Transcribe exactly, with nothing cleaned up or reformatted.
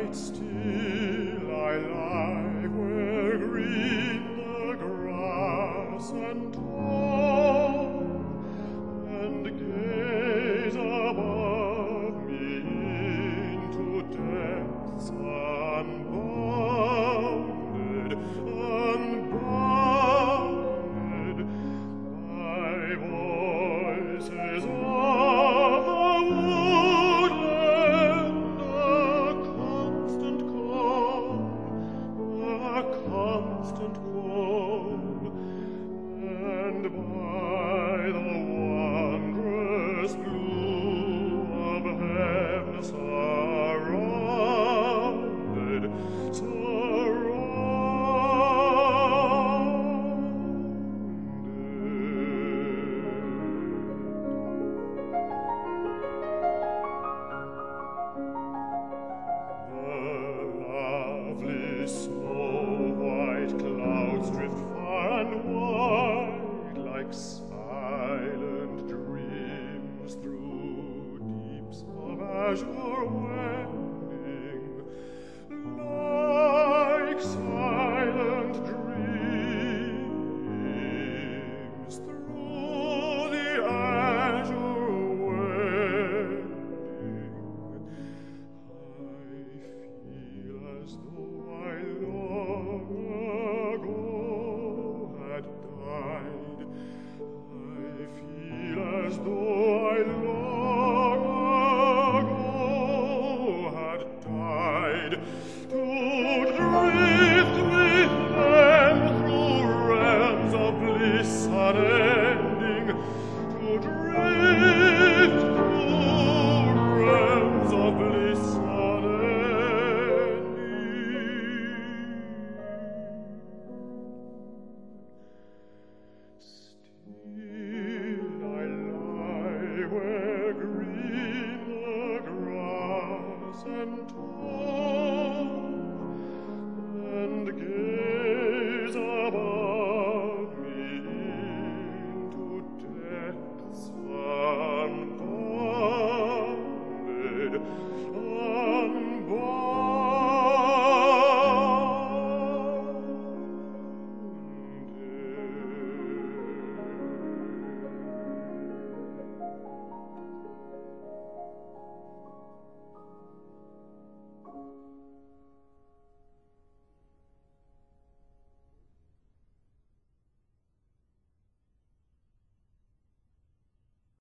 quite still I lie where green the grass and tall, and gaze above me into depths unbounded, unbounded. My voice is of the woodland, a constant call, a constant call, and by the wondrous blue of heaven surrounded, snow-white clouds drift far and wide like silent dreams through deeps of azure wending, like silent dreams through the azure wending. As though I long ago had died, I feel as though I long ago had died, to drift with them through realms of bliss unending, to drift through realms of bliss unending. Still I lie where green the grass and tall,